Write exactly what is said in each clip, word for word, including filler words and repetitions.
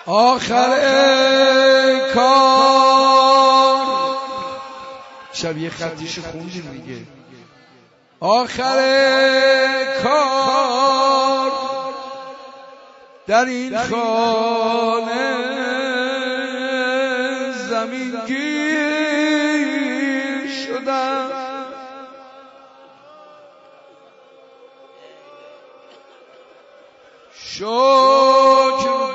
آخر کار شبیه خطیش خوندیم دیگه. آخر کار در این خانه زمین گیر شدم، شکر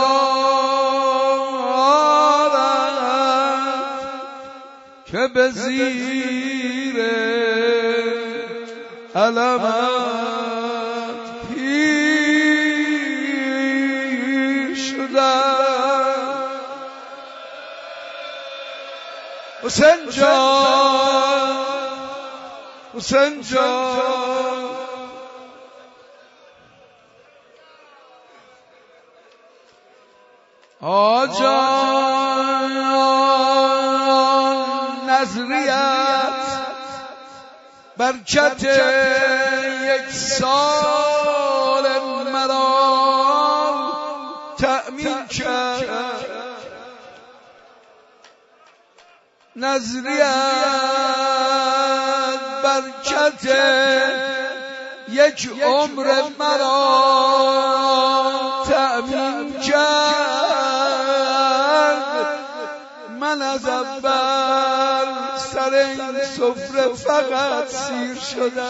دارم که به زیر علمت پیر شدم. حسین جان، حسین جان، آجان نظریت برکت یک سال مرا تأمین کرد، نظریت برکت یک عمر مرا تأمین کرد. من از اول سر این سفره فقط سیر شدم.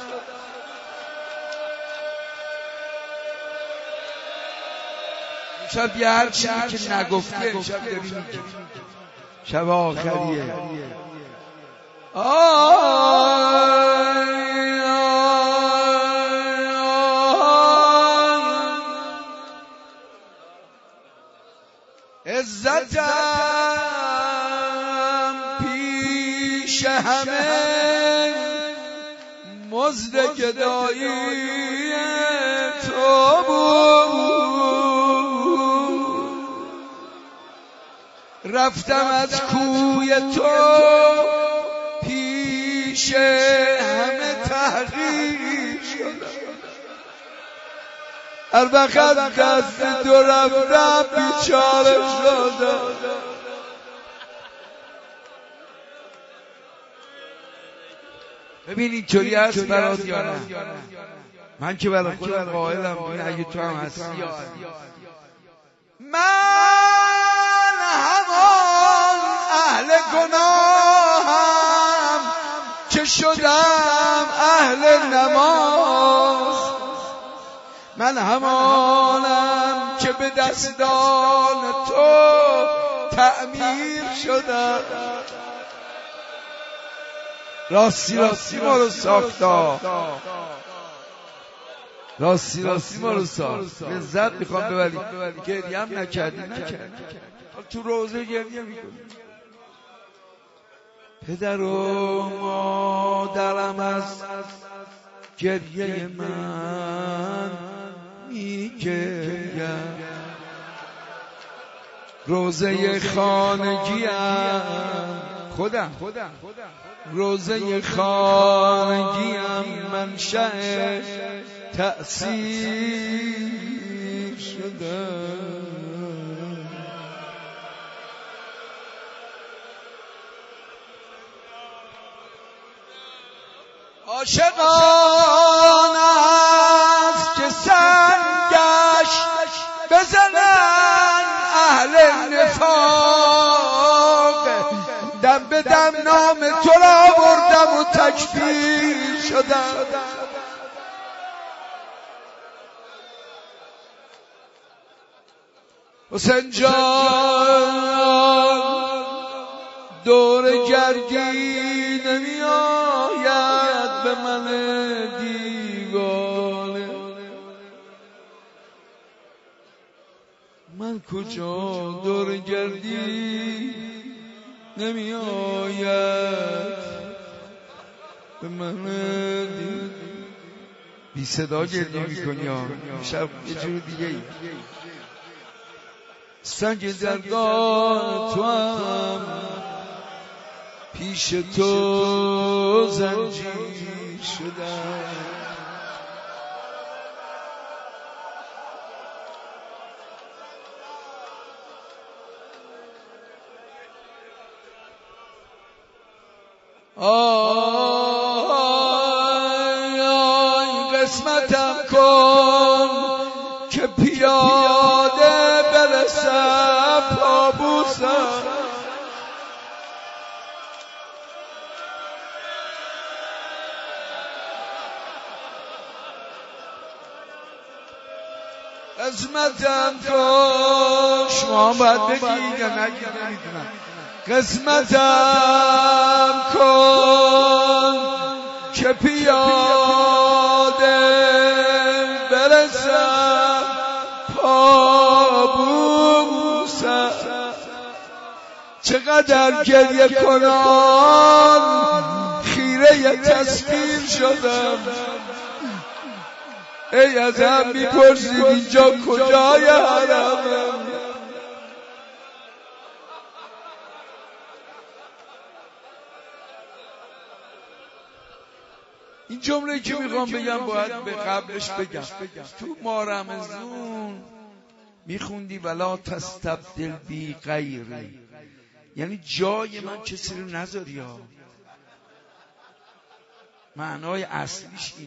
شب یه هر چیزی که نگفته شب داری میگی، شب آخریه. آی عزتم پیش همه مزد گدایی تو بود، رفتم از کوی تو پیش همه تحقیر شدم. هر وقت دست تو رفتم بیچاره شدم. ببین اینطوری هست برات یا نه؟ من که برای خودم قائلم ببین اگه تو هم هستی یا من همان اهل گناهم که شدم اهل نماز، من همانم که به دستان تو تعمیر شدم. راستی راستی ما رو ساختا، راستی راستی ما رو ساخت. لذت میخوام ببری، گریه هم نکردی نکردی تو روزه گریه میکنی. پدر و مادرم از گریه من میگریم، روزه خانگیم خودم، روزه خانگیم منشأ تأثیر شده. عاشقان است که سنگش بزنن اهل نفاق، دم به دم نام تو را بردم و تکبیر شدم. حسین جان دور گردی نمی آید به من دیوانه، من کجا دور گردی نمی آید به من دیوانه. بی صدا گردی میکنی ها، شب یه جور دیگه ای. سنگ درگاه تو هم پیش تو زنجیر شدم. آی آی قسمتم کن که پیاده برسم پابوسم. قسمتم کن، شما باید بگید یا نگید نمیدونم. قسمتم کن که پیاده برسم پابوسم. چقدر گریه کنان خیره تصویر شدم. ای ازم میپرسید اینجا کجای حرمه؟ این جمله که میخوام بگم باید به قبلش بگم. تو ماه رمضان میخوندی ولا تستبدل بی غیری، یعنی جای من کسی رو نذاری ها. معنای اصلیش اینه،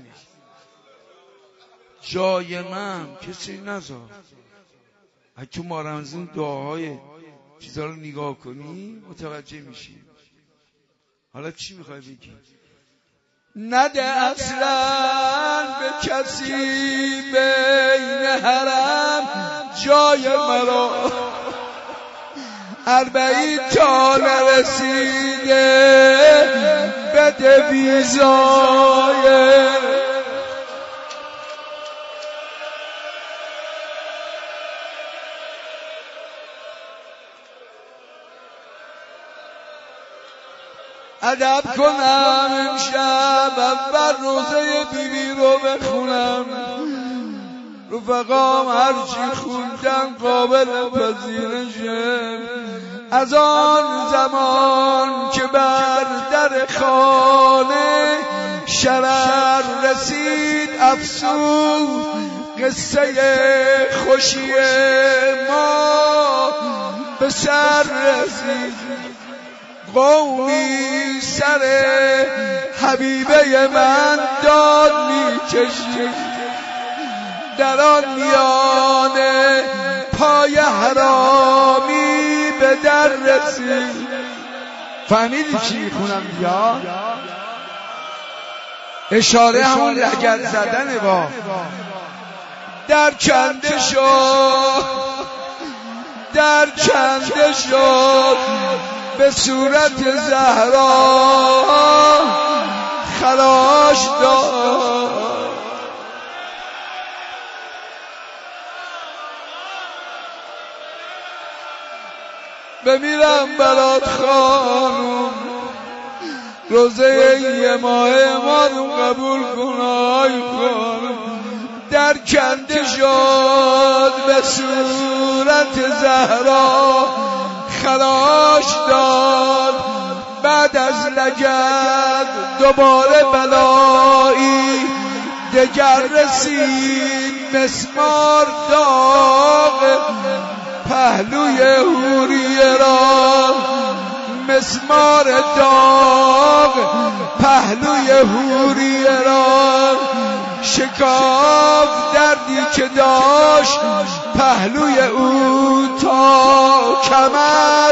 جای من کسی نذار. اگه تو ماه رمضان دعاهای چیزا رو نگاه کنی متوجه میشی. حالا چی میخوای بگی؟ نده اصلا به کسی بین حرم جای مرا، اربعین تا نرسیده بده ویزای. ادب کنم امشب اول روزه بیبی رو بخونم. رفقام هرچی خوندن قابل پذیرشه. از آن زمان که بر در خانه شرر رسید افسوس، قصه خوشی ما به سر رسید. قومی سر حبیبه من داد میکشید، در آن میانه پای حرامی به در رسید. فهمیدی چی میخونم بیا؟ اشاره همون لگد زدنه. با در کنده شد، در کنده شد به صورت زهرا خراش داد. بمیرم برات خانم، روزه یه ماه ما رو قبول کن آی خانم. در کنده شد به صورت زهرا خراش داد. بعد از لگد دوباره بلایی دگر رسید، مسمار داغ پهلوی حوریه را، مسمار داغ پهلوی حوریه را. شکاف دردی که داشت پهلوی او تا کمر.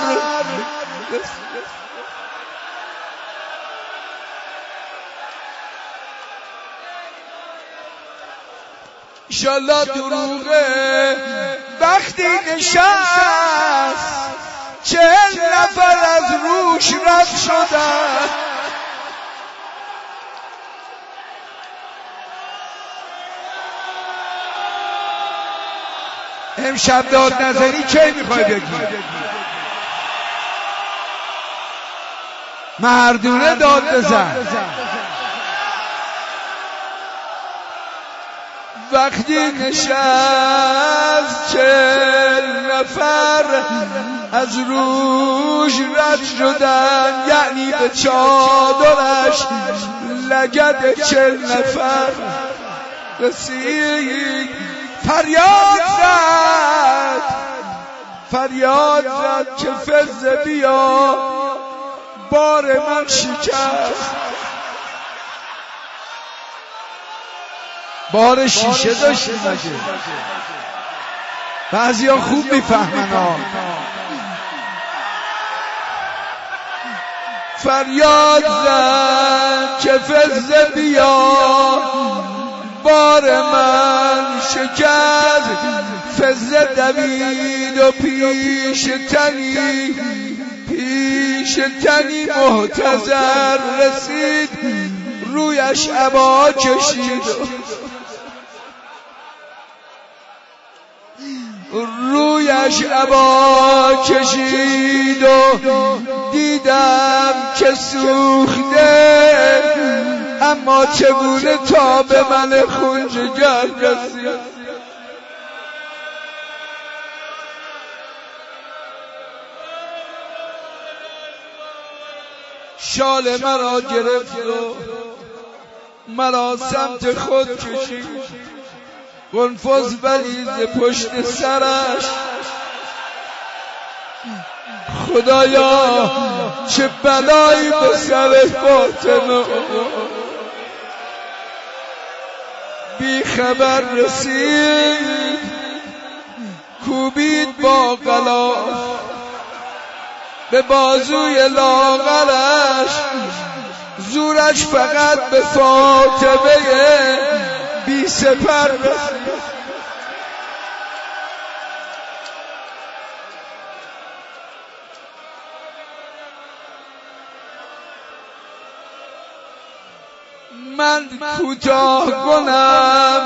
انشالله دروغه. وقتی نشست چهل نفر از روش رد شدن. امشب داد نظری کی میخوای بگی؟ مردونه داد بزن. وقتی نشست چهل نفر از روش رد شدن، یعنی به چادرش لگد چهل نفر رسید. فریاد زد، فریاد زد که فز بیا. بار من شکست. بار شیشه داشتی مگه؟ بعضی ها خوب میفهمن ها. فریاد زد که فزه بیا، بار من شکست. فزه دوید و پیش تنی پیش تنی محتضر رسید، رویش عبا کشید رویش عبا کشید و دیدم که سوخته، اما چگونه تا به من خون جگر رسید. شال مرا گرفت و مرا سمت خود کشید، قنفذ ولی ز پشت سرش. خدایا چه بلایی به سر فاطمه بی خبر رسید. کوبید با غلاف به بازوی لاغرش، زورش فقط به فاطمه بی سپر رسید. من کوتاه کنم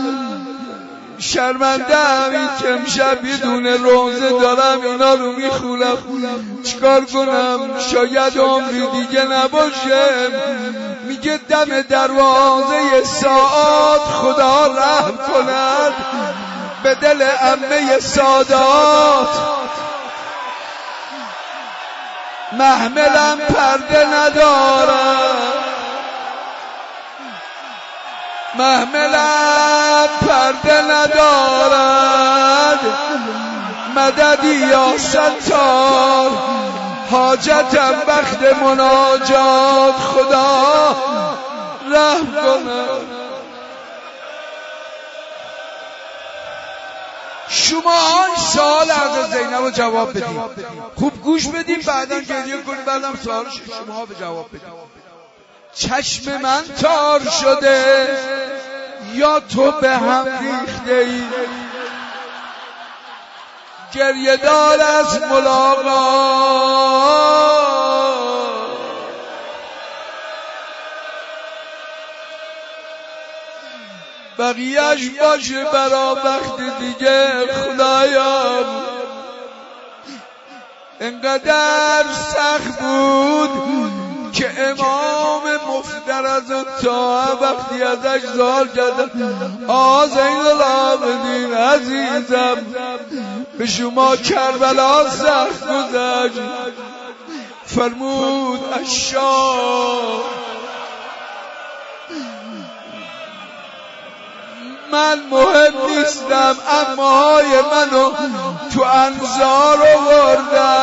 شرمنده‌ام، این که امشب یه دونه روزه دارم اینا رو میخونم، چیکار کنم؟ شاید عمری دیگه نباشه. میگه دم دروازه ساعات خدا رحم کند به دل عمه سادات. محملم پرده ندارم، محملم پرده ندارد. مددی یا ستار، حاجتم وقت مناجات خدا رحم کند. شما این سوال از زینب رو جواب بدید، خوب گوش بدید، بعدا گریه کنید، بعدم سوال شما به جواب بدید. چشم من تار شده یا تو به هم ریخته ای؟ گریه دار از ملاقات، بقیهش باشه برا وقت دیگه. خدایا انقدر سخت بود که امام مفتر از تا وقتی ازش سوال کردن، آ زین العابدین عزیزم به شما کربلا سخت گذشت، فرمود الشام. من مهم نیستم، اما های منو تو انظار آوردم.